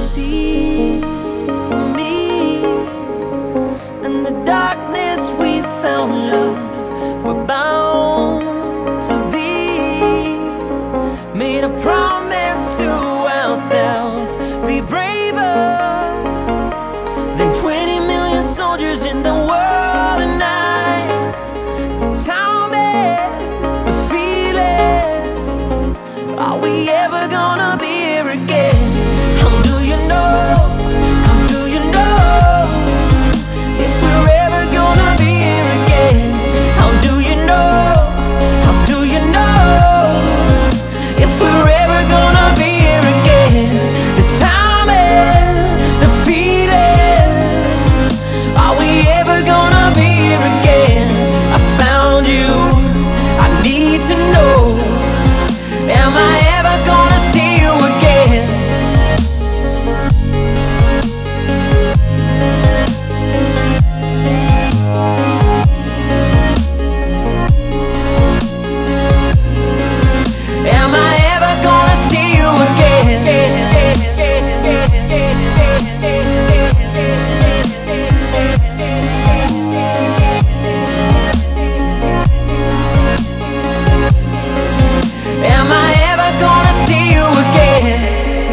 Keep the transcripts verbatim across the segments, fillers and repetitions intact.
see me. In the darkness we found love. We're bound to be. Made a promise to ourselves, be braver than twenty million soldiers in the world tonight. Tell me the feeling, are we ever gonna be here again? How do you know, how do you know if we're ever gonna be here again? How do you know, how do you know if we're ever gonna be here again? The time and the feeling, are we ever gonna be here again? I found you, I need to know, am I ever gonna see you again? Am I ever gonna see you again? Am I ever gonna see you again?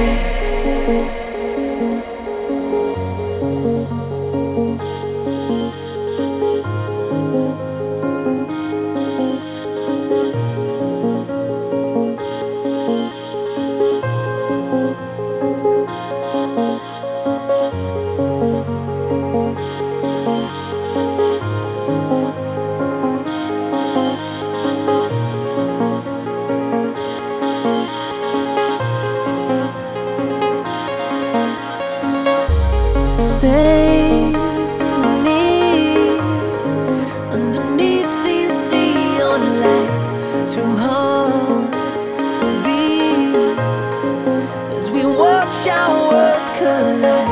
Stay with me underneath these neon lights. Two hearts beat as we watch our worlds collide.